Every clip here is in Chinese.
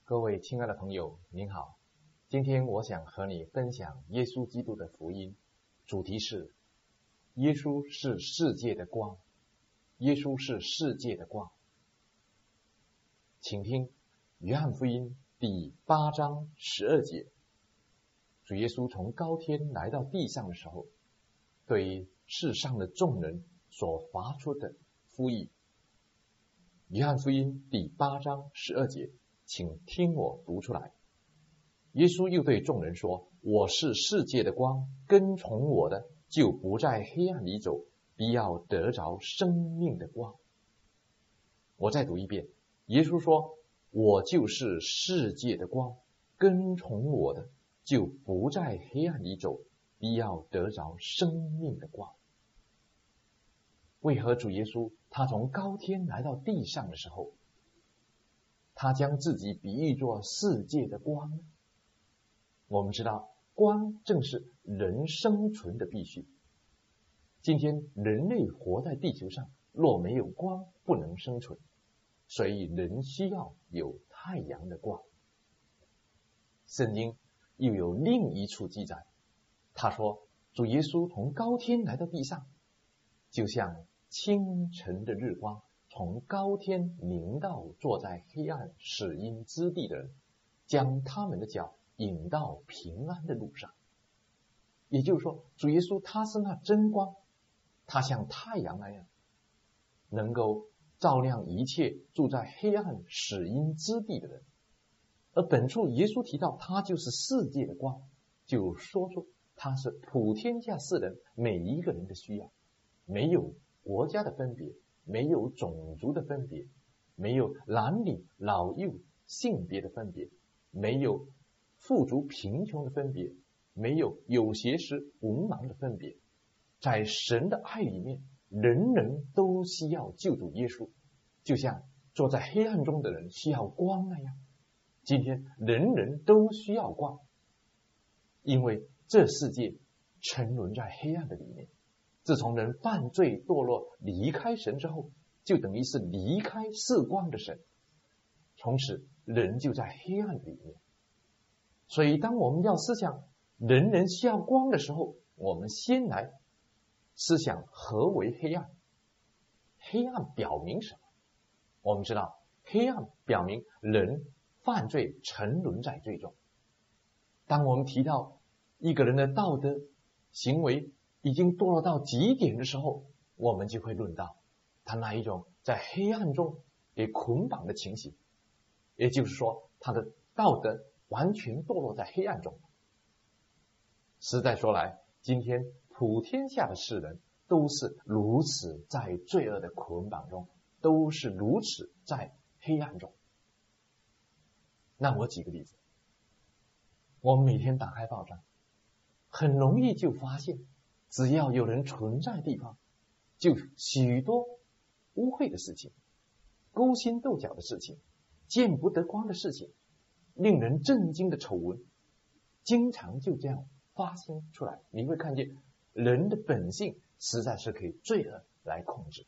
各位亲爱的朋友，您好。今天我想和你分享耶稣基督的福音，主题是耶稣是世界的光。耶稣是世界的光。请听约翰福音第8章12节。主耶稣从高天来到地上的时候，对世上的众人所发出的呼吁。约翰福音第8章12节，请听我读出来。耶稣又对众人说：我是世界的光，跟从我的就不在黑暗里走，必要得着生命的光。我再读一遍。耶稣说：我就是世界的光，跟从我的就不在黑暗里走，必要得着生命的光。为何主耶稣他从高天来到地上的时候，他将自己比喻作世界的光呢？我们知道，光正是人生存的必须。今天人类活在地球上，若没有光，不能生存，所以人需要有太阳的光。圣经又有另一处记载，他说主耶稣从高天来到地上，就像清晨的日光从高天临到坐在黑暗死荫之地的人，将他们的脚引到平安的路上。也就是说，主耶稣他是那真光，他像太阳那样，能够照亮一切住在黑暗死荫之地的人。而本处耶稣提到他就是世界的光，就说出他是普天下世人每一个人的需要，没有国家的分别，没有种族的分别，没有男女老幼性别的分别，没有富足贫穷的分别，没有有学识文盲的分别。在神的爱里面，人人都需要救主耶稣，就像坐在黑暗中的人需要光那样。今天人人都需要光，因为这世界沉沦在黑暗的里面。自从人犯罪堕落离开神之后，就等于是离开世光的神，从此人就在黑暗里面。所以当我们要思想人人需要光的时候，我们先来思想何为黑暗。黑暗表明什么？我们知道黑暗表明人犯罪沉沦在罪中。当我们提到一个人的道德行为已经堕落到极点的时候，我们就会论到他那一种在黑暗中被捆绑的情形，也就是说他的道德完全堕落在黑暗中。实在说来，今天普天下的世人都是如此在罪恶的捆绑中，都是如此在黑暗中。那我举个例子，我们每天打开报章，很容易就发现，只要有人存在的地方，就许多污秽的事情，勾心斗角的事情，见不得光的事情，令人震惊的丑闻，经常就这样发生出来。你会看见人的本性实在是可以罪恶来控制。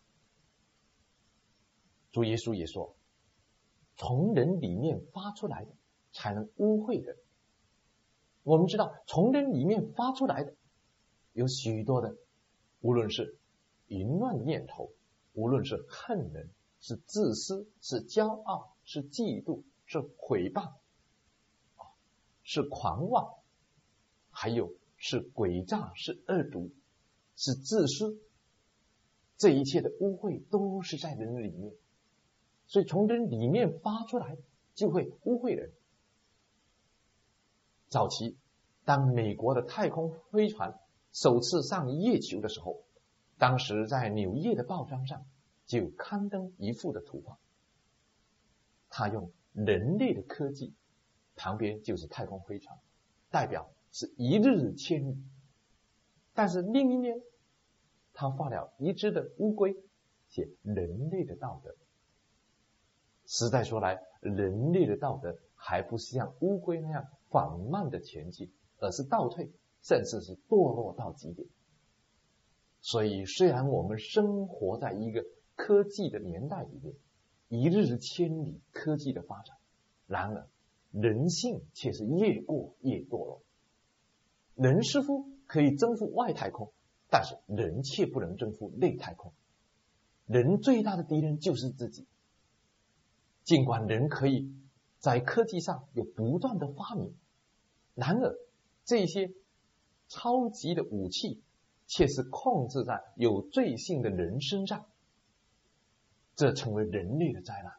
主耶稣也说，从人里面发出来的才能污秽人。我们知道从人里面发出来的有许多的，无论是淫乱的念头，无论是恨人，是自私，是骄傲，是嫉妒，是毁谤，是狂妄，还有是诡诈，是恶毒，是自私。这一切的污秽都是在人里面，所以从人里面发出来就会污秽人。早期当美国的太空飞船首次上月球的时候，当时在纽约的报章上就刊登一幅的图画，他用人类的科技，旁边就是太空飞船，代表是一日千里。但是另一面他画了一只的乌龟，写人类的道德。实在说来，人类的道德还不是像乌龟那样缓慢的前进，而是倒退，甚至是堕落到极点。所以虽然我们生活在一个科技的年代里面，一日千里科技的发展，然而人性却是越过越堕落。人似乎可以征服外太空，但是人却不能征服内太空。人最大的敌人就是自己。尽管人可以在科技上有不断的发明，然而这些超级的武器却是控制在有罪性的人身上，这成为人类的灾难。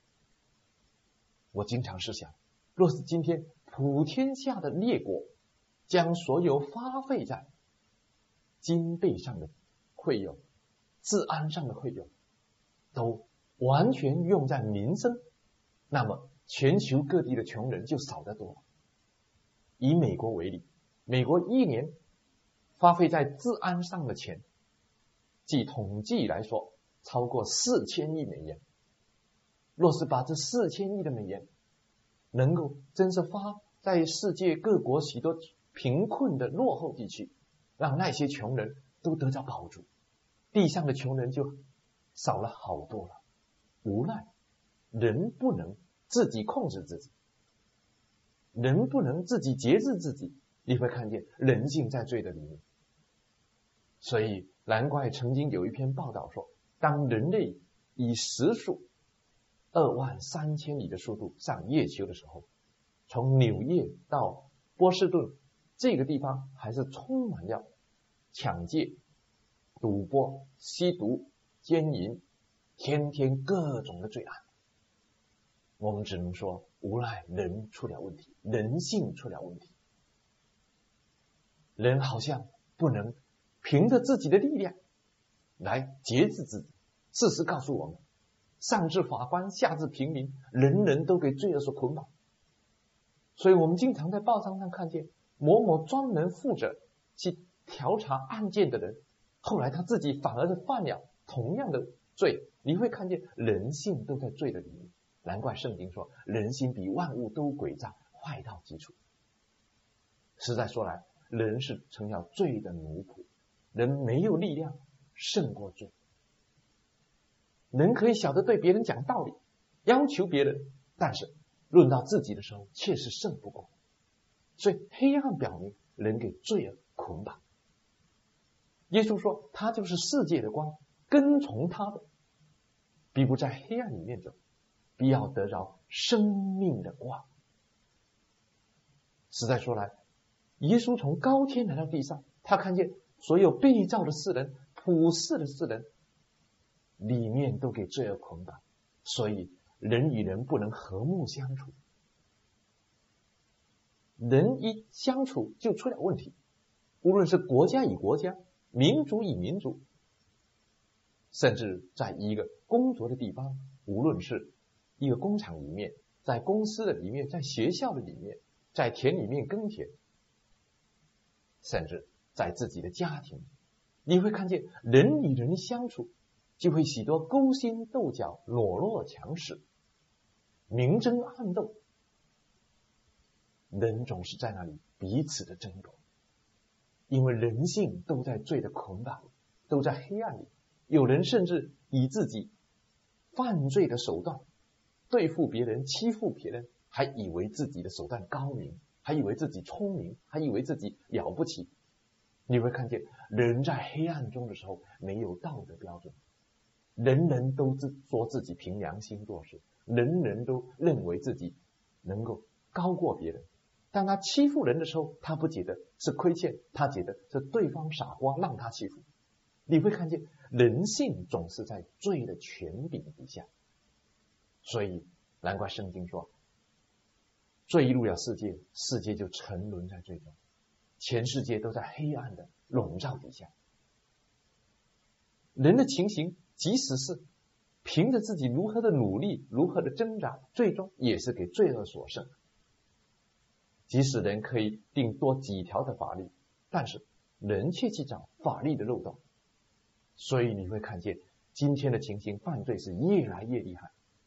我经常是想，若是今天普天下的列国将所有花费在经费上的费用、治安上的费用都完全用在民生，那么全球各地的穷人就少得多了。以美国为例，美国一年花费在治安上的钱，据统计来说超过4000亿美元。若是把这4000亿的美元能够真是花在世界各国许多贫困的落后地区，让那些穷人都得到帮助，地上的穷人就少了好多了。无奈人不能自己控制自己，人不能自己节制自己，你会看见人性在罪的里面。所以难怪曾经有一篇报道说，当人类以时速23000里的速度上月球的时候，从纽约到波士顿这个地方还是充满了抢劫、赌博、吸毒、奸淫，天天各种的罪案。我们只能说，无奈人出了问题，人性出了问题。人好像不能凭着自己的力量来节制自己。事实告诉我们，上至法官，下至平民，人人都给罪恶所捆绑。所以我们经常在报章上看见某某专门负责去调查案件的人，后来他自己反而是犯了同样的罪。你会看见人性都在罪的里面。难怪圣经说，人心比万物都诡诈，坏到极处。实在说来，人是成了罪的奴仆，人没有力量胜过罪。人可以晓得对别人讲道理，要求别人，但是论到自己的时候却是胜不过。所以黑暗表明人给罪恶捆绑。耶稣说他就是世界的光，跟从他的必不在黑暗里面走，必要得着生命的光。实在说来，耶稣从高天来到地上，他看见所有被造的世人、普世的世人里面都给罪恶捆绑，所以人与人不能和睦相处。人一相处就出了问题，无论是国家与国家、民族与民族，甚至在一个工作的地方，无论是一个工厂里面，在公司的里面，在学校的里面，在田里面耕田，甚至在自己的家庭，你会看见人与人相处就会许多勾心斗角、懦弱强势、明争暗斗。人总是在那里彼此的争夺，因为人性都在罪的捆绑，都在黑暗里。有人甚至以自己犯罪的手段对付别人、欺负别人，还以为自己的手段高明，还以为自己聪明，还以为自己了不起。你会看见人在黑暗中的时候没有道德标准，人人都说自己凭良心做事，人人都认为自己能够高过别人。当他欺负人的时候，他不觉得是亏欠，他觉得是对方傻瓜让他欺负。你会看见人性总是在罪的权柄底下，所以难怪圣经说，罪入了世界，世界就沉沦在罪中，全世界都在黑暗的笼罩底下。人的情形即使是凭着自己如何的努力，如何的挣扎，最终也是给罪恶所胜。即使人可以定多几条的法律，但是人却去找法律的漏洞。所以你会看见今天的情形，犯罪是越来越厉害。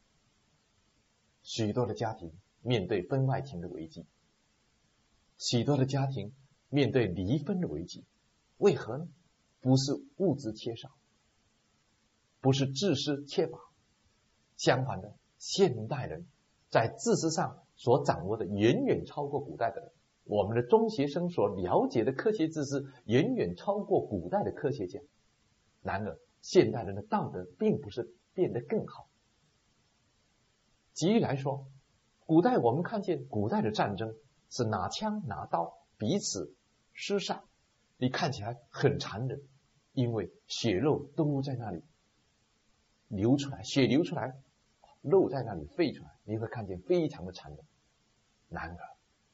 许多的家庭面对婚外情的危机，许多的家庭面对离婚的危机。为何呢？不是物质缺少，不是知识缺乏，相反的，现代人在知识上所掌握的远远超过古代的人，我们的中学生所了解的科学知识远远超过古代的科学家。然而现代人的道德并不是变得更好。举例来说，古代我们看见古代的战争是拿枪拿刀彼此厮杀，你看起来很残忍，因为血肉都在那里流出来，血流出来，肉在那里飞出来，你会看见非常的残忍。然而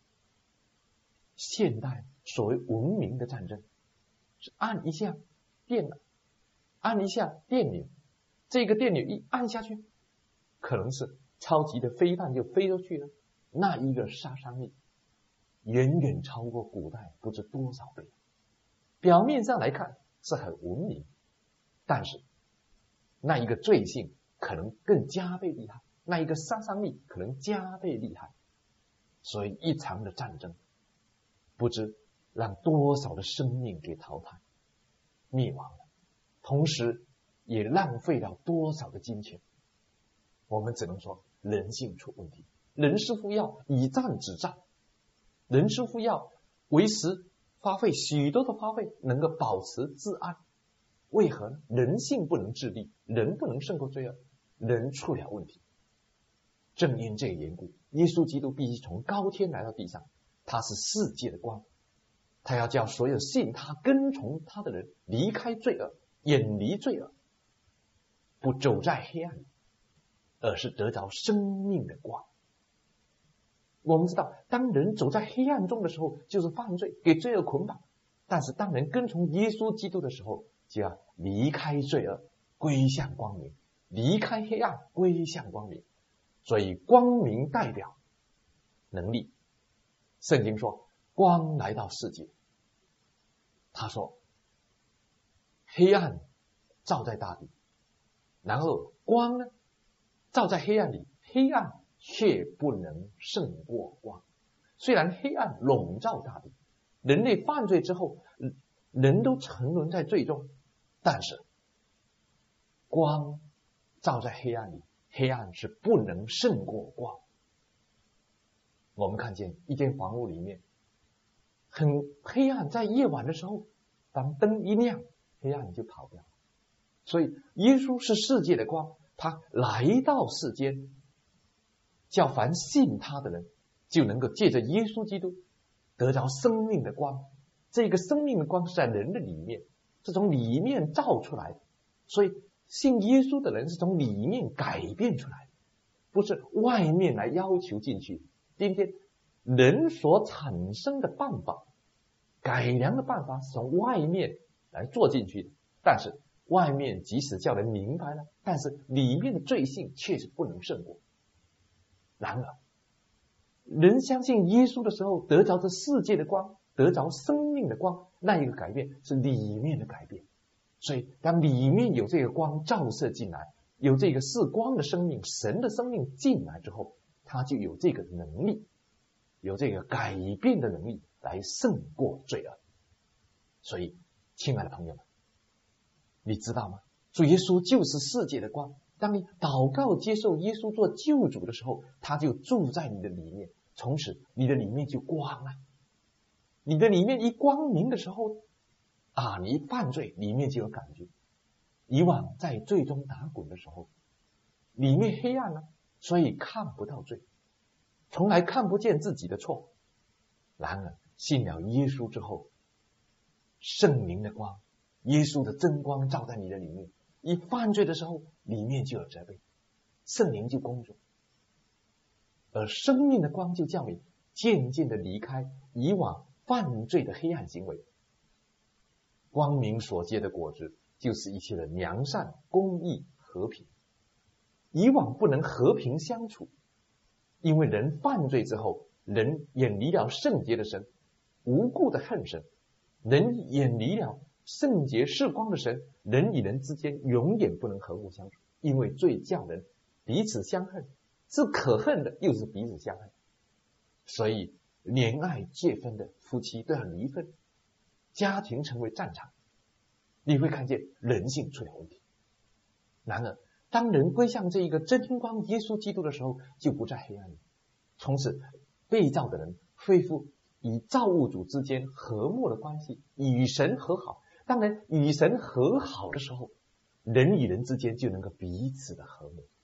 现代所谓文明的战争是按一下电钮，这个电钮一按下去，可能是超级的飞弹就飞出去了，那一个杀伤力远远超过古代不知多少倍。表面上来看是很文明，但是那一个罪性可能更加倍厉害，那一个杀伤力可能加倍厉害。所以一场的战争不知让多少的生命给淘汰灭亡了，同时也浪费了多少的金钱。我们只能说人性出问题，人师傅要以战止战，人师傅要为时花费许多的花费能够保持治安。为何呢？人性不能治理，人不能胜过罪恶，人出了问题。正因这个缘故，耶稣基督必须从高天来到地上，他是世界的光，他要叫所有信他跟从他的人离开罪恶，远离罪恶，不走在黑暗里，而是得着生命的光。我们知道，当人走在黑暗中的时候就是犯罪，给罪恶捆绑，但是当人跟从耶稣基督的时候，就要离开罪恶，归向光明，离开黑暗，归向光明。所以光明代表能力。圣经说光来到世界，他说黑暗照在大地，然后光呢照在黑暗里，黑暗却不能胜过光。虽然黑暗笼罩大地，人类犯罪之后人都沉沦在罪中，但是光照在黑暗里，黑暗是不能胜过光。我们看见一间房屋里面很黑暗，在夜晚的时候当灯一亮，黑暗就跑掉。所以耶稣是世界的光，他来到世间，叫凡信他的人就能够借着耶稣基督得着生命的光。这个生命的光是在人的里面，是从里面照出来的。所以信耶稣的人是从里面改变出来的，不是外面来要求进去。今天人所产生的办法，改良的办法是从外面来做进去的，但是外面即使叫人明白了，但是里面的罪性确实不能胜过。然而人相信耶稣的时候，得着这世界的光，得着生命的光，那一个改变是里面的改变。所以当里面有这个光照射进来，有这个是光的生命，神的生命进来之后，他就有这个能力，有这个改变的能力来胜过罪恶。所以亲爱的朋友们，你知道吗？主耶稣就是世界的光。当你祷告接受耶稣做救主的时候，他就住在你的里面，从此你的里面就光了。你的里面一光明的时候你一犯罪里面就有感觉。以往在罪中打滚的时候，里面黑暗了，所以看不到罪，从来看不见自己的错。然而信了耶稣之后，圣灵的光，耶稣的真光照在你的里面，一犯罪的时候里面就有责备，圣灵就工作，而生命的光就叫你渐渐的离开以往犯罪的黑暗行为。光明所结的果子就是一切的良善、公义、和平。以往不能和平相处，因为人犯罪之后，人远离了圣洁的神，无故的恨神，人远离了圣洁是光的神，人与人之间永远不能和睦相处，因为罪叫人彼此相恨，是可恨的，又是彼此相恨。所以恋爱结婚的夫妻都要离婚，家庭成为战场。你会看见人性出了问题。然而当人归向这一个真光耶稣基督的时候，就不在黑暗里， 从此被造的人恢复与造物主之间和睦的关系，与神和好。当然，与神和好的时候，人与人之间就能够彼此的和睦。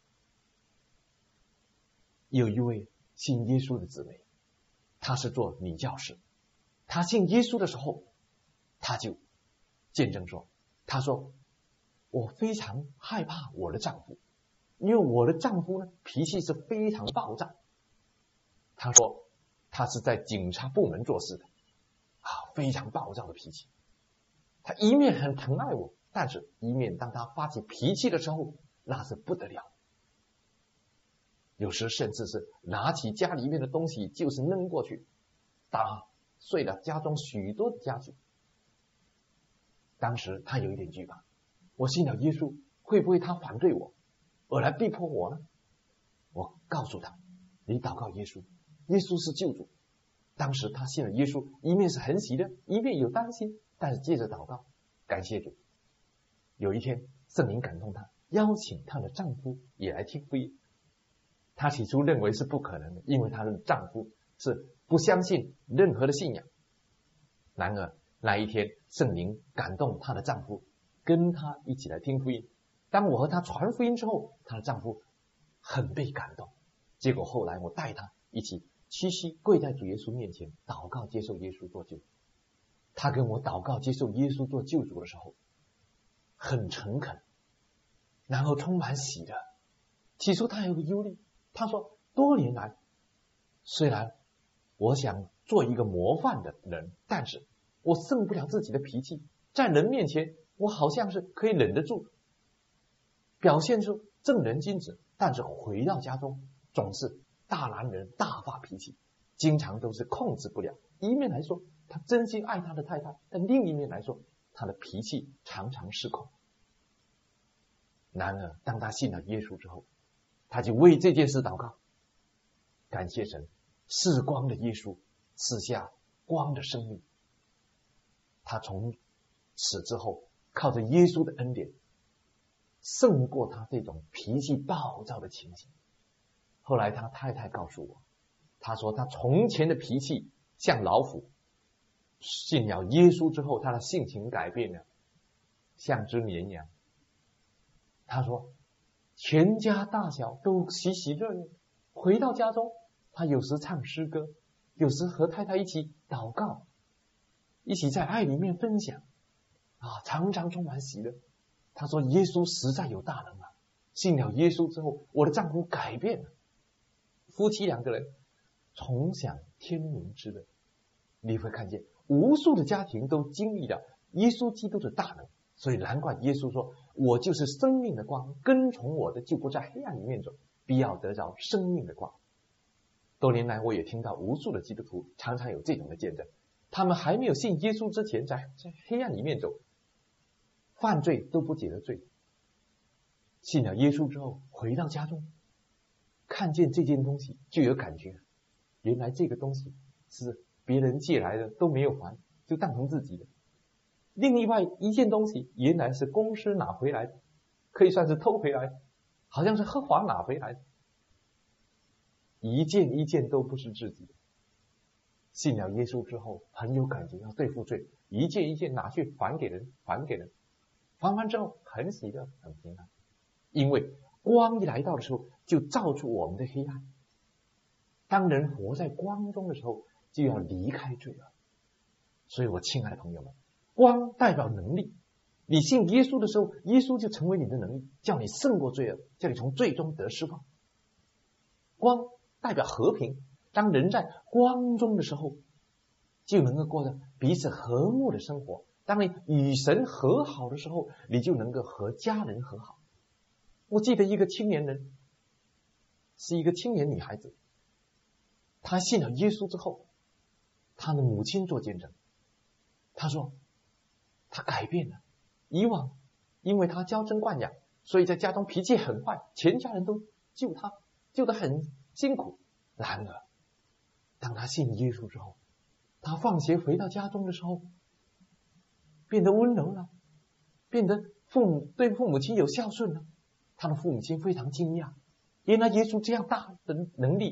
有一位信耶稣的姊妹，她是做女教师，她信耶稣的时候，她就见证说，她说我非常害怕我的丈夫，因为我的丈夫呢脾气是非常暴躁。她说她是在警察部门做事的非常暴躁的脾气。他一面很疼爱我，但是一面当他发起脾气的时候，那是不得了。有时甚至是拿起家里面的东西就是扔过去，打碎了家中许多的家具。当时他有一点惧怕，我信了耶稣，会不会他反对我而来逼迫我呢？我告诉他，你祷告耶稣，耶稣是救主。当时他信了耶稣，一面是很喜乐，一面有担心，但是接着祷告，感谢主。有一天圣灵感动她，邀请她的丈夫也来听福音。她起初认为是不可能的，因为她的丈夫是不相信任何的信仰。然而那一天圣灵感动她的丈夫，跟她一起来听福音。当我和她传福音之后，她的丈夫很被感动。结果后来我带她一起屈膝跪在主耶稣面前祷告，接受耶稣做救主。他跟我祷告接受耶稣做救主的时候很诚恳，然后充满喜乐。起初他有个忧虑，他说多年来虽然我想做一个模范的人，但是我胜不了自己的脾气，在人面前我好像是可以忍得住，表现出正人君子，但是回到家中总是大男人大发脾气，经常都是控制不了。一面来说他真心爱他的太太，但另一面来说他的脾气常常失控。然而当他信了耶稣之后，他就为这件事祷告，感谢神是光的耶稣赐下光的生命。他从此之后靠着耶稣的恩典胜过他这种脾气暴躁的情形。后来他太太告诉我，他说他从前的脾气像老虎，信了耶稣之后他的性情改变了，像只绵羊。他说全家大小都喜喜乐乐，回到家中他有时唱诗歌，有时和太太一起祷告，一起在爱里面分享常常充满喜乐。他说耶稣实在有大能信了耶稣之后我的丈夫改变了。夫妻两个人重享天伦之乐。你会看见无数的家庭都经历了耶稣基督的大能，所以难怪耶稣说我就是生命的光，跟从我的就不在黑暗里面走，必要得着生命的光。多年来我也听到无数的基督徒常常有这种的见证，他们还没有信耶稣之前在黑暗里面走，犯罪都不解得罪，信了耶稣之后回到家中看见这件东西就有感觉，原来这个东西是别人借来的都没有还，就当成自己的。另外一件东西原来是公司拿回来的，可以算是偷回来的，好像是合法拿回来的，一件一件都不是自己的。信了耶稣之后很有感觉，要对付罪，一件一件拿去还给人，还完之后很喜乐很平安。因为光一来到的时候就照出我们的黑暗，当人活在光中的时候就要离开罪恶。所以我亲爱的朋友们，光代表能力，你信耶稣的时候耶稣就成为你的能力，叫你胜过罪恶，叫你从罪中得释放。光代表和平，当人在光中的时候就能够过着彼此和睦的生活。当你与神和好的时候，你就能够和家人和好。我记得一个青年人，是一个青年女孩子，她信了耶稣之后，她的母亲做见证，她说她改变了。以往因为她娇生惯养，所以在家中脾气很坏，全家人都救她，救得很辛苦。然而当她信耶稣之后，她放学回到家中的时候变得温柔了，变得对父母亲有孝顺了。他的父母亲非常惊讶，原来耶稣这样大的能力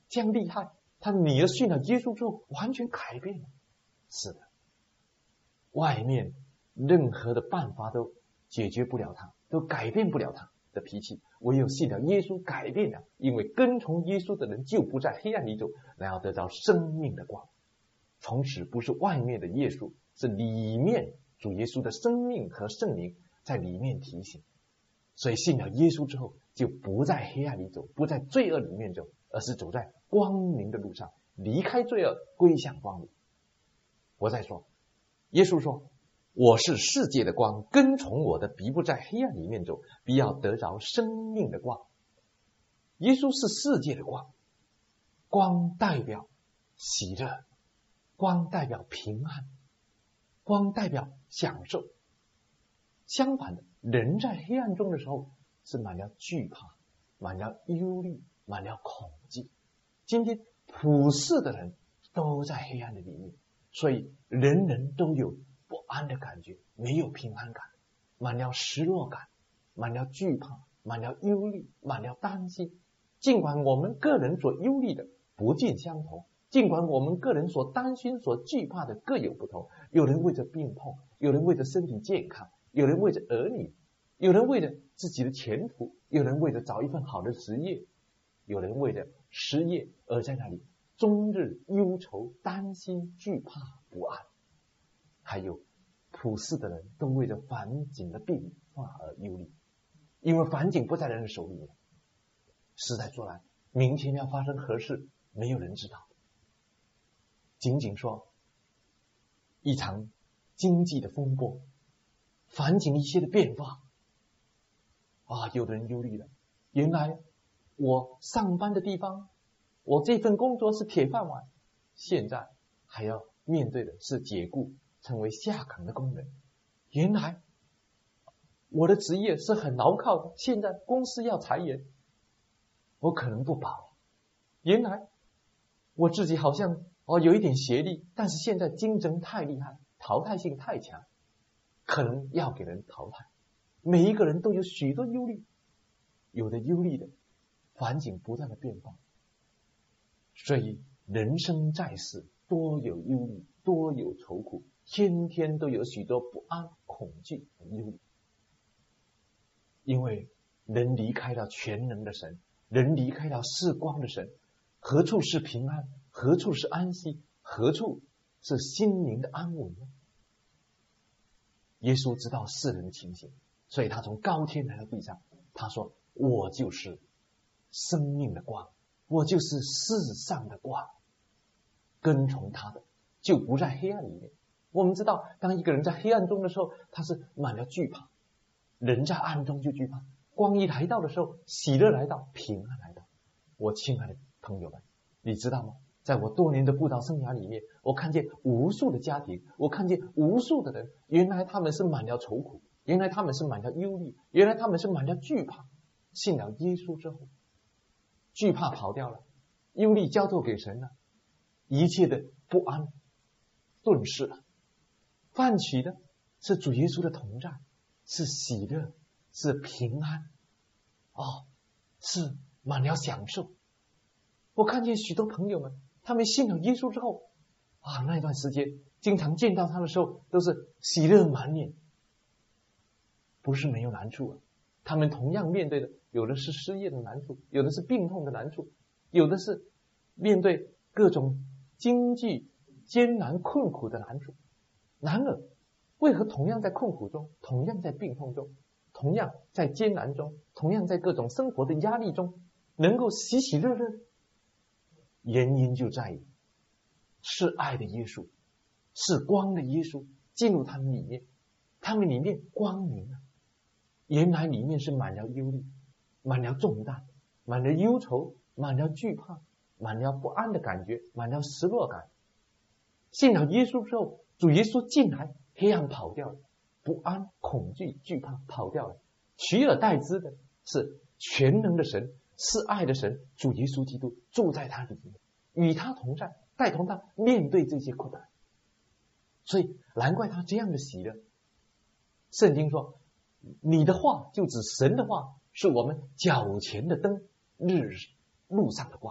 这样厉害，他女儿信了耶稣之后完全改变了。是的，外面任何的办法都解决不了他，都改变不了他的脾气，唯有信了耶稣改变了，因为跟从耶稣的人就不在黑暗里走，然后得到生命的光。从此不是外面的耶稣，是里面主耶稣的生命和圣灵在里面提醒。所以信了耶稣之后，就不在黑暗里走，不在罪恶里面走，而是走在光明的路上，离开罪恶，归向光明。我再说，耶稣说，我是世界的光，跟从我的必不在黑暗里面走，必要得着生命的光。耶稣是世界的光，光代表喜乐，光代表平安，光代表享受。相反的，人在黑暗中的时候是满了惧怕，满了忧虑，满了恐惧。今天普世的人都在黑暗的里面，所以人人都有不安的感觉，没有平安感，满了失落感，满了惧怕，满了忧虑，满了担心。尽管我们个人所忧虑的不尽相同，尽管我们个人所担心所惧怕的各有不同，有人为着病痛，有人为着身体健康，有人为着儿女，有人为着自己的前途，有人为着找一份好的职业，有人为着失业而在那里终日忧愁、担心、惧怕、不安。还有普世的人都为着环境的变化而忧虑，因为环境不在人的手里面。实在说来，明天要发生何事，没有人知道。仅仅说一场经济的风波，环境一些的变化有的人忧虑了，原来我上班的地方，我这份工作是铁饭碗，现在还要面对的是解雇，成为下岗的工人。原来我的职业是很牢靠的，现在公司要裁员，我可能不保。原来我自己好像有一点学历，但是现在竞争太厉害，淘汰性太强，可能要给人淘汰。每一个人都有许多忧虑，有的忧虑的环境不断的变化，所以人生在世多有忧虑，多有愁苦，天天都有许多不安、恐惧和忧虑。因为人离开了全能的神，人离开了是光的神，何处是平安？何处是安息？何处是心灵的安稳呢？耶稣知道世人的情形，所以他从高天来到地上，他说，我就是生命的光，我就是世上的光，跟从他的就不在黑暗里面。我们知道，当一个人在黑暗中的时候，他是满了惧怕，人在暗中就惧怕，光一来到的时候，喜乐来到，平安来到。我亲爱的朋友们，你知道吗？在我多年的布道生涯里面，我看见无数的家庭，我看见无数的人，原来他们是满了愁苦，原来他们是满了忧虑，原来他们是满了惧怕。信了耶稣之后，惧怕跑掉了，忧虑交托给神了，一切的不安顿逝了，换取的是主耶稣的同在，是喜乐，是平安，是满了享受。我看见许多朋友们，他们信了耶稣之后那段时间经常见到他的时候都是喜乐满脸，不是没有难处他们同样面对的，有的是失业的难处，有的是病痛的难处，有的是面对各种经济艰难困苦的难处。然而为何同样在困苦中，同样在病痛中，同样在艰难中，同样在各种生活的压力中，能够喜喜乐乐？原因就在于是爱的耶稣，是光的耶稣进入他们里面，他们里面光明了。原来里面是满了忧虑，满了重担，满了忧愁，满了惧怕，满了不安的感觉，满了失落感。信了耶稣之后，主耶稣进来，黑暗跑掉了，不安、恐惧、惧怕跑掉了，取而代之的是全能的神，是爱的神，主耶稣基督住在他里面，与他同在，带同他面对这些困难。所以难怪他这样的喜乐。圣经说，你的话就指神的话，是我们脚前的灯，路上的光。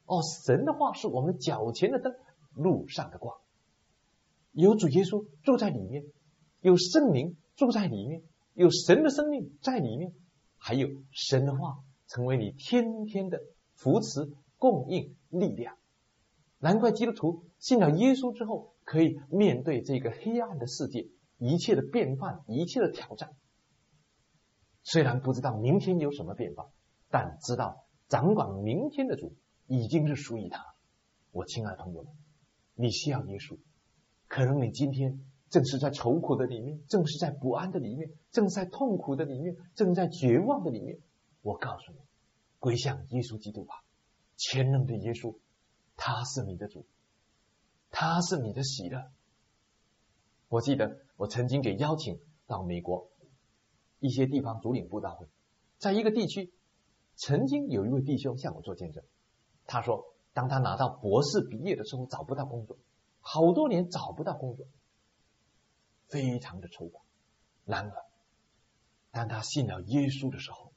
神的话是我们脚前的灯，路上的光。有主耶稣住在里面，有圣灵住在里面，有神的生命在里面，还有神的话成为你天天的扶持、供应、力量。难怪基督徒信了耶稣之后，可以面对这个黑暗的世界，一切的变幻，一切的挑战。虽然不知道明天有什么变化，但知道掌管明天的主已经是属于他。我亲爱的朋友们，你需要耶稣，可能你今天正是在愁苦的里面，正是在不安的里面，正在痛苦的里面，正在绝望的里面。我告诉你，归向耶稣基督吧，全能的耶稣，他是你的主，他是你的喜乐。我记得我曾经给邀请到美国一些地方主领布道会，在一个地区曾经有一位弟兄向我做见证，他说当他拿到博士毕业的时候找不到工作，好多年找不到工作，非常的愁苦。然而当他信了耶稣的时候，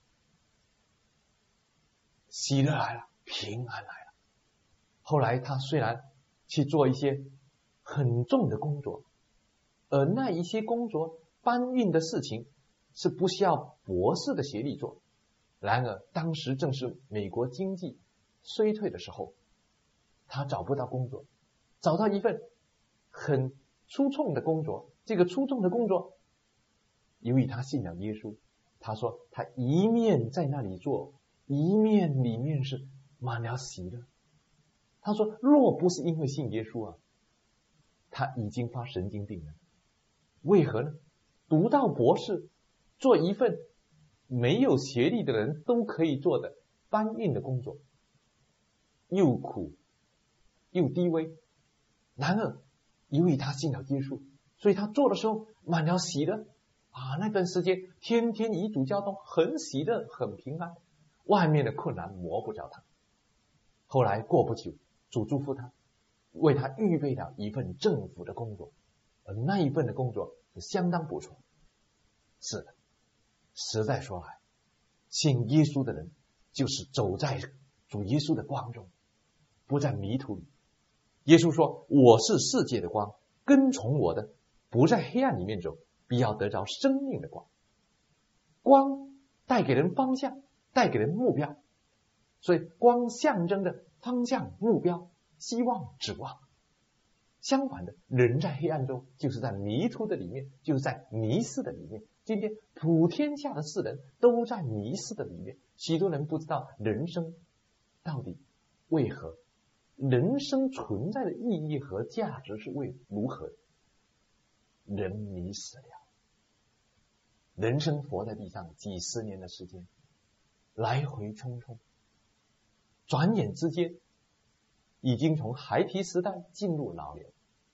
喜乐来了，平安来了。后来他虽然去做一些很重的工作，而那一些工作搬运的事情是不需要博士的学历做。然而当时正是美国经济衰退的时候，他找不到工作，找到一份很粗重的工作。这个粗重的工作，由于他信了耶稣，他说他一面在那里做，一面里面是满了喜乐。他说若不是因为信耶稣啊，他已经发神经病了。为何呢？读到博士，做一份没有学历的人都可以做的搬运的工作，又苦又低微。然而由于他信了耶稣，所以他做的时候满了喜乐啊！那段时间天天与主交通，很喜乐，很平安，外面的困难摸不着他。后来过不久，主祝福他，为他预备了一份政府的工作，而那一份的工作是相当不错。是的，实在说来，信耶稣的人就是走在主耶稣的光中，不在迷途里。耶稣说我是世界的光，跟从我的不在黑暗里面走，必要得着生命的光。光带给人方向，带给人目标，所以光象征着方向、目标、希望、指望。相反的，人在黑暗中，就是在迷途的里面，就是在迷失的里面。今天普天下的世人都在迷失的里面，许多人不知道人生到底为何，人生存在的意义和价值是如何。人迷失了，人生活在地上几十年的时间，来回匆匆，转眼之间已经从孩提时代进入老年。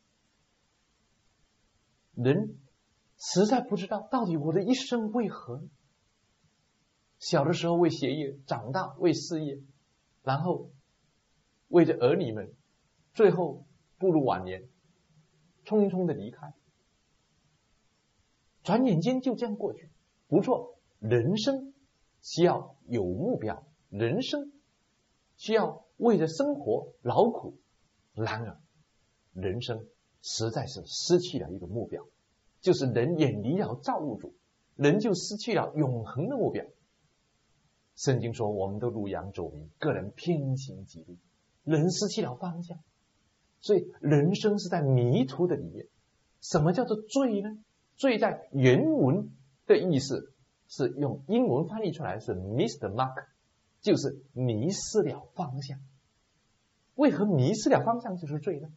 人实在不知道到底我的一生为何。小的时候为学业，长大为事业，然后为着儿女们，最后步入晚年，匆匆的离开，转眼间就这样过去。不错，人生需要有目标，人生需要为着生活劳苦。然而人生实在是失去了一个目标，就是人远离了造物主，人就失去了永恒的目标。圣经说我们都如羊走迷，个人偏行己路，人失去了方向。所以人生是在迷途的里面。什么叫做罪呢？罪在原文的意思是用英文翻译出来是 miss the mark， 就是迷失了方向。为何迷失了方向就是罪呢？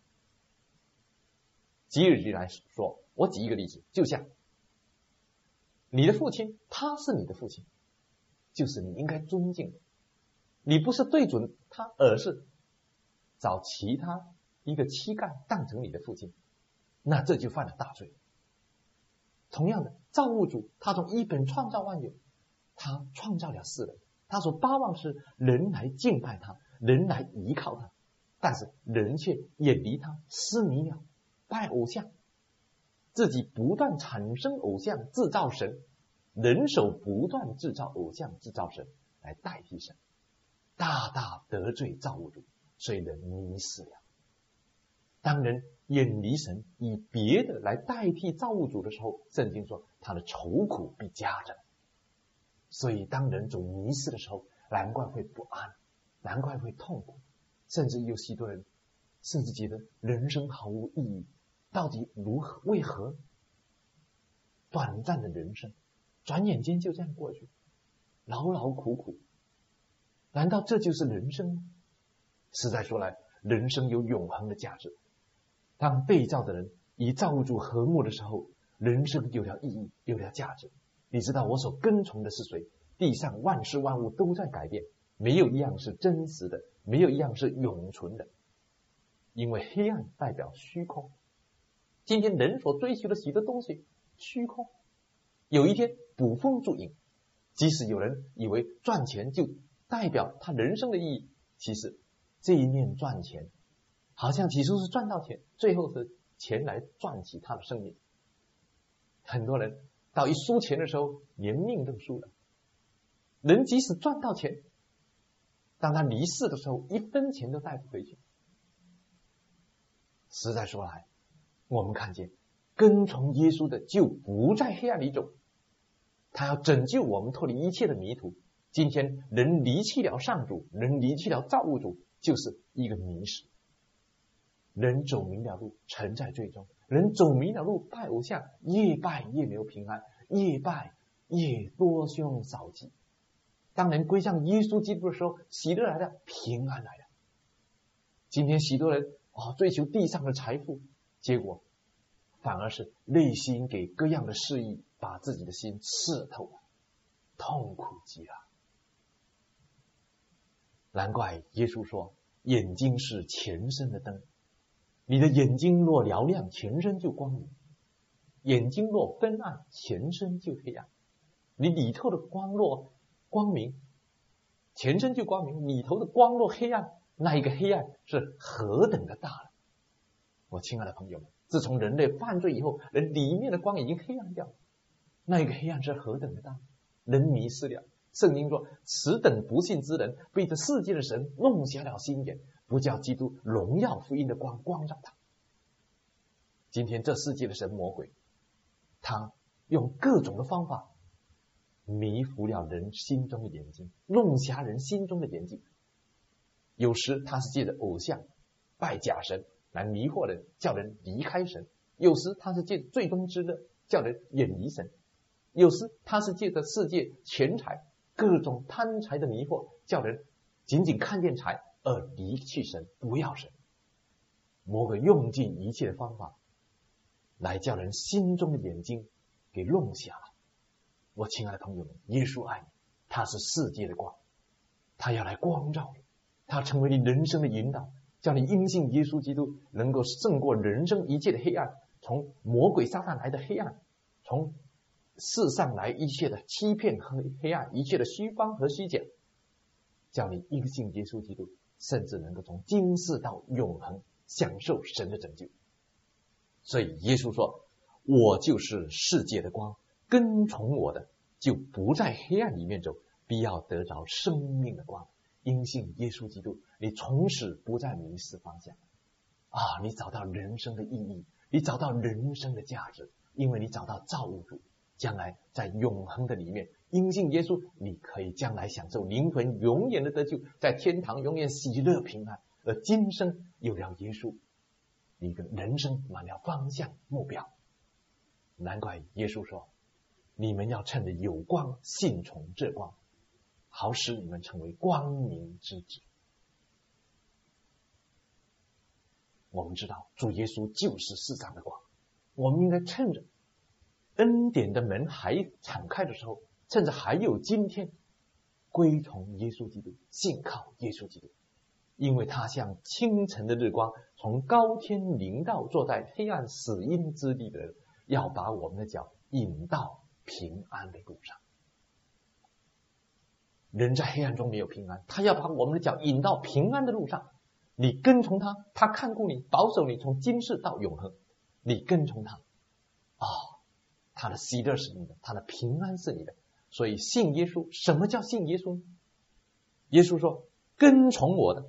举例来说，我举一个例子，就像你的父亲，他是你的父亲，就是你应该尊敬的。你不是对准他，而是找其他一个膝盖当成你的父亲，那这就犯了大罪。同样的，造物主他从一本创造万有，他创造了世人，他所巴望是人来敬拜他，人来依靠他，但是人却远离他，失迷了，拜偶像，自己不断产生偶像，制造神，人手不断制造偶像，制造神来代替神，大大得罪造物主。 所以人迷失了。当人远离神，以别的来代替造物主的时候，圣经说他的愁苦必加增。所以当人走迷失的时候，难怪会不安，难怪会痛苦，甚至有许多人甚至觉得人生毫无意义，到底如何？为何？短暂的人生转眼间就这样过去，劳劳苦苦，难道这就是人生吗？实在说来，人生有永恒的价值。当被造的人与造物主和睦的时候，人生有了意义，有了价值。你知道我所跟从的是谁？地上万事万物都在改变，没有一样是真实的，没有一样是永存的。因为黑暗代表虚空，今天人所追求的许多东西虚空，有一天捕风捉影。即使有人以为赚钱就代表他人生的意义，其实这一念赚钱好像起初是赚到钱，最后是钱来赚起他的生命。很多人到一输钱的时候连命都输了。人即使赚到钱，当他离世的时候一分钱都带不回去。实在说来，我们看见跟从耶稣的就不在黑暗里走，他要拯救我们脱离一切的迷途。今天人离弃了上主，人离弃了造物主，就是一个迷失。人走迷了路，沉在最终；人走迷了路，拜偶像，越拜越没有平安，越拜越多凶少吉。当人归向耶稣基督的时候，喜乐来了，平安来了。今天许多人追求地上的财富，结果反而是内心给各样的事意把自己的心刺透了，痛苦极了。难怪耶稣说，眼睛是全身的灯，你的眼睛若嘹亮，全身就光明；眼睛若昏暗，全身就黑暗。你里头的光若光明，全身就光明；里头的光若黑暗，那一个黑暗是何等的大了。我亲爱的朋友们，自从人类犯罪以后，人里面的光已经黑暗掉了，那一个黑暗是何等的大，人迷失了。圣经说，此等不信之人被这世界的神弄瞎了心眼，不叫基督荣耀福音的光光照他。今天这世界的神魔鬼，他用各种的方法迷糊了人心中的眼睛，弄瞎人心中的眼睛。有时他是借着偶像拜假神来迷惑人，叫人离开神；有时他是借最终之乐叫人远离神；有时他是借着世界钱财各种贪财的迷惑，叫人仅仅看见财而离弃神，不要神。魔鬼用尽一切的方法来叫人心中的眼睛给弄瞎了。我亲爱的朋友们，耶稣爱你，他是世界的光，他要来光照你，他成为你人生的引导，叫你因信耶稣基督能够胜过人生一切的黑暗，从魔鬼撒旦来的黑暗，从世上来一切的欺骗和黑暗，一切的虚方和虚假，叫你因信耶稣基督，甚至能够从今世到永恒享受神的拯救。所以耶稣说，我就是世界的光，跟从我的就不在黑暗里面走，必要得着生命的光。因信耶稣基督，你从此不再迷失方向你找到人生的意义，你找到人生的价值，因为你找到造物主，将来在永恒的里面，因信耶稣，你可以将来享受灵魂永远的得救，在天堂永远喜乐平安。而今生有了耶稣，你的人生满了方向目标。难怪耶稣说，你们要趁着有光信从这光，好使你们成为光明之子。我们知道主耶稣就是世上的光，我们应该趁着恩典的门还敞开的时候，趁着还有今天，归从耶稣基督，信靠耶稣基督，因为他像清晨的日光，从高天临到坐在黑暗死荫之地的人，要把我们的脚引到平安的路上。人在黑暗中没有平安，他要把我们的脚引到平安的路上。你跟从他，他看顾你，保守你从今世到永恒。你跟从他他的喜乐是你的，他的平安是你的。所以信耶稣，什么叫信耶稣呢？耶稣说，跟从我的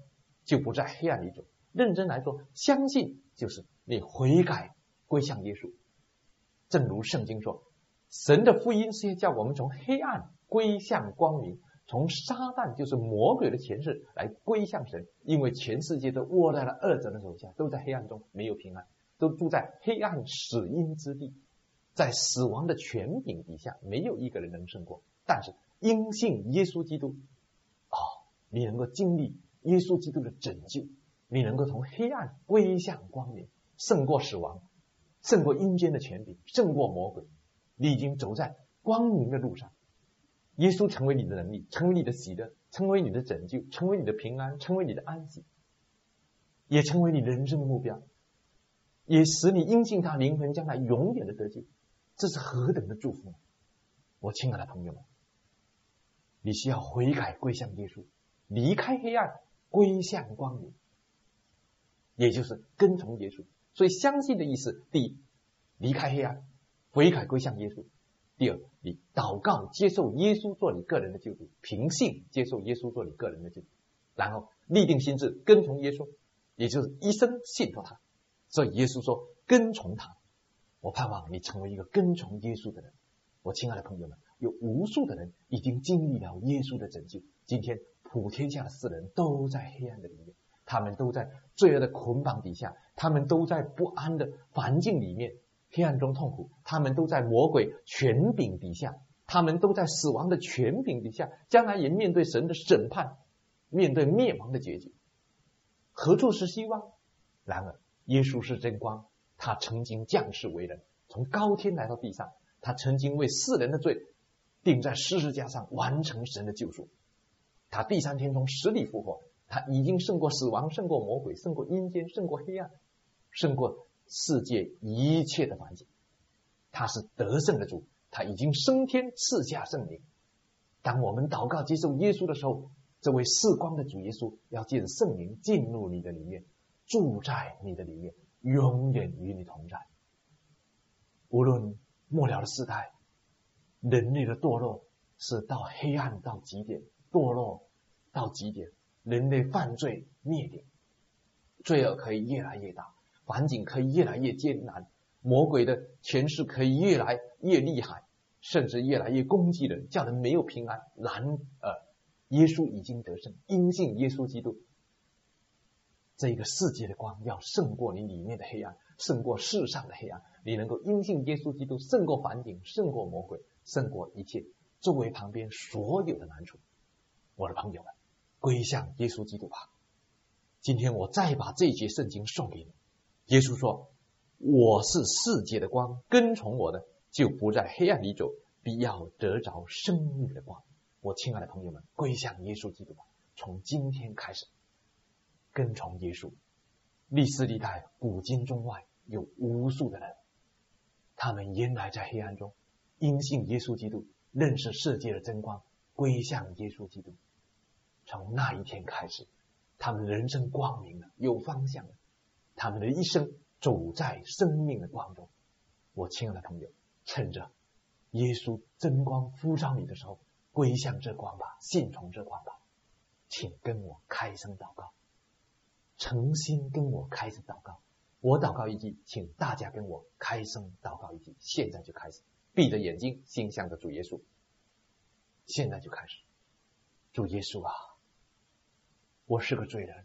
就不在黑暗里走。认真来说，相信就是你悔改归向耶稣。正如圣经说，神的福音是要叫我们从黑暗归向光明，从撒旦就是魔鬼的权势来归向神。因为全世界都握在了恶者的手下，都在黑暗中没有平安，都住在黑暗死荫之地，在死亡的权柄底下，没有一个人能胜过。但是因信耶稣基督，你能够经历耶稣基督的拯救，你能够从黑暗归向光明，胜过死亡，胜过阴间的权柄，胜过魔鬼。你已经走在光明的路上，耶稣成为你的能力，成为你的喜乐，成为你的拯救，成为你的平安，成为你的安息，也成为你人生的目标，也使你因信他灵魂将来永远的得救。这是何等的祝福！我亲爱的朋友们，你需要悔改归向耶稣，离开黑暗归向光明，也就是跟从耶稣。所以相信的意思，第一，离开黑暗，悔改归向耶稣；第二，你祷告接受耶稣做你个人的救主，凭信接受耶稣做你个人的救主，然后立定心志跟从耶稣，也就是一生信托他。所以耶稣说跟从他。我盼望你成为一个跟从耶稣的人。我亲爱的朋友们，有无数的人已经经历了耶稣的拯救。今天普天下的世人都在黑暗的里面，他们都在罪恶的捆绑底下，他们都在不安的环境里面，黑暗中痛苦，他们都在魔鬼权柄底下，他们都在死亡的权柄底下，将来也面对神的审判，面对灭亡的结局。何处是希望？然而耶稣是真光，他曾经降世为人，从高天来到地上，他曾经为世人的罪钉在十字架上，完成神的救赎。他第三天从死里复活，他已经胜过死亡，胜过魔鬼，胜过阴间，胜过黑暗，胜过世界一切的环境。他是得胜的主，他已经升天赐下圣灵。当我们祷告接受耶稣的时候，这位世光的主耶稣要借着圣灵进入你的里面，住在你的里面，永远与你同在。无论末了的时代，人类的堕落是到黑暗到极点，堕落到极点，人类犯罪灭顶，罪恶可以越来越大，环境可以越来越艰难，魔鬼的权势可以越来越厉害，甚至越来越攻击人，叫人没有平安。然而耶稣已经得胜，因信耶稣基督，这个世界的光要胜过你里面的黑暗，胜过世上的黑暗。你能够因信耶稣基督，胜过环境，胜过魔鬼，胜过一切周围旁边所有的难处。我的朋友们，归向耶稣基督吧。今天我再把这一节圣经送给你。耶稣说，我是世界的光，跟从我的就不在黑暗里走，必要得着生命的光。我亲爱的朋友们，归向耶稣基督吧。从今天开始跟从耶稣。历史历代古今中外有无数的人，他们原来在黑暗中，因信耶稣基督，认识世界的真光，归向耶稣基督。从那一天开始，他们人生光明了，有方向了，他们的一生走在生命的光中。我亲爱的朋友，趁着耶稣真光呼召你的时候，归向这光吧，信从这光吧。请跟我开声祷告，诚心跟我开声祷告。我祷告一句，请大家跟我开声祷告一句。现在就开始，闭着眼睛，心向着主耶稣。现在就开始。主耶稣啊，我是个罪人，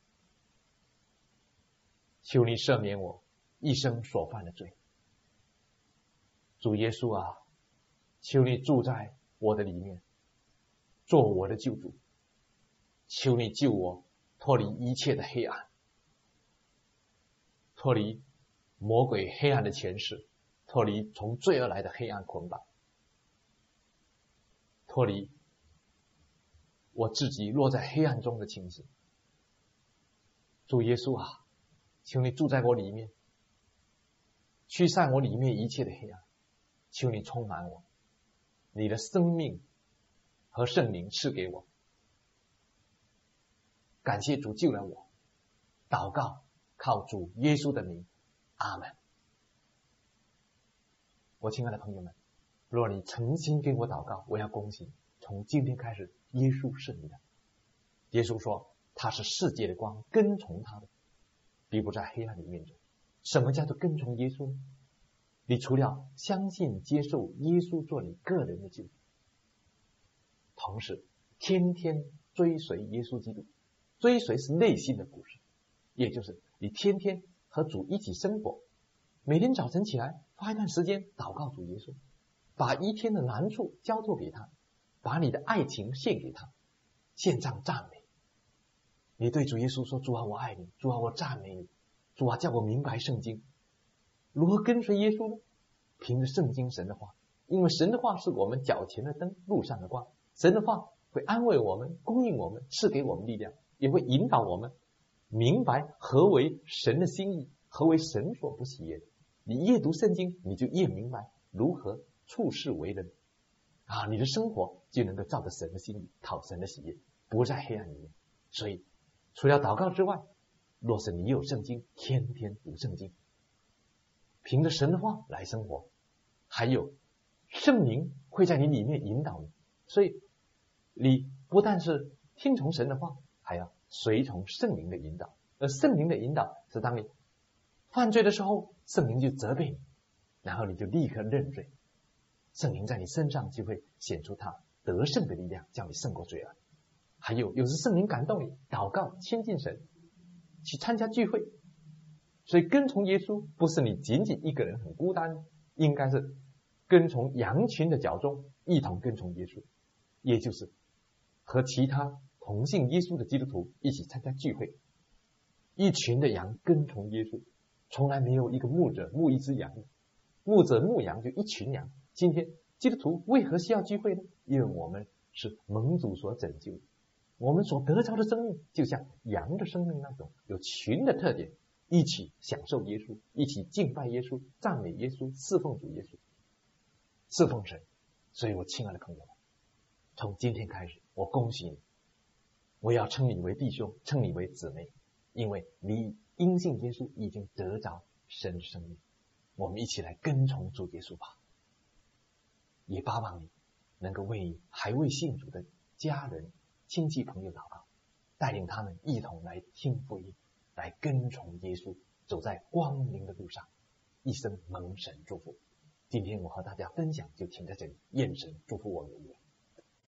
求你赦免我一生所犯的罪。主耶稣啊，求你住在我的里面，做我的救主。求你救我脱离一切的黑暗，脱离魔鬼黑暗的权势，脱离从罪而来的黑暗捆绑，脱离我自己落在黑暗中的情形。主耶稣啊，求你住在我里面，驱散我里面一切的黑暗。求你充满我，你的生命和圣灵赐给我。感谢主救了我，祷告靠主耶稣的名，阿们。我亲爱的朋友们，若你诚心跟我祷告，我要恭喜你，从今天开始，耶稣是你的。耶稣说， 他是世界的光，跟从他的，必不在黑暗里面走。什么叫做跟从耶稣呢？你除了相信接受耶稣做你个人的救主，同时天天追随耶稣基督。追随是内心的故事，也就是你天天和主一起生活，每天早晨起来花一段时间祷告主耶稣，把一天的难处交托给他，把你的爱情献给他，献上赞美。你对主耶稣说，主啊，我爱你，主啊，我赞美你，主啊，叫我明白圣经。如何跟随耶稣呢？凭着圣经神的话，因为神的话是我们脚前的灯，路上的光。神的话会安慰我们，供应我们，赐给我们力量，也会引导我们明白何为神的心意，何为神所不喜悦的。你越读圣经，你就越明白如何处世为人啊，你的生活就能够照着神的心意，讨神的喜悦，不在黑暗里面。所以除了祷告之外，若是你有圣经，天天读圣经，凭着神的话来生活，还有圣灵会在你里面引导你。所以你不但是听从神的话，还要随从圣灵的引导。而圣灵的引导是当你犯罪的时候，圣灵就责备你，然后你就立刻认罪，圣灵在你身上就会显出他得胜的力量，叫你胜过罪恶。还有时圣灵感动你祷告亲近神，去参加聚会。所以跟从耶稣不是你仅仅一个人很孤单，应该是跟从羊群的脚中一同跟从耶稣，也就是和其他同信耶稣的基督徒一起参加聚会。一群的羊跟从耶稣，从来没有一个牧者牧一只羊，牧者牧羊就一群羊。今天基督徒为何需要聚会呢？因为我们是蒙主所拯救的，我们所得着的生命就像羊的生命那种有群的特点，一起享受耶稣，一起敬拜耶稣，赞美耶稣，侍奉主耶稣，侍奉神。所以我亲爱的朋友们，从今天开始，我恭喜你，我要称你为弟兄，称你为姊妹，因为你因信耶稣已经得着神生命。我们一起来跟从主耶稣吧，也巴望你能够为还未信主的家人、亲戚、朋友祷告，带领他们一同来听福音，来跟从耶稣，走在光明的路上，一生蒙神祝福。今天我和大家分享就停在这里，愿神祝福我们。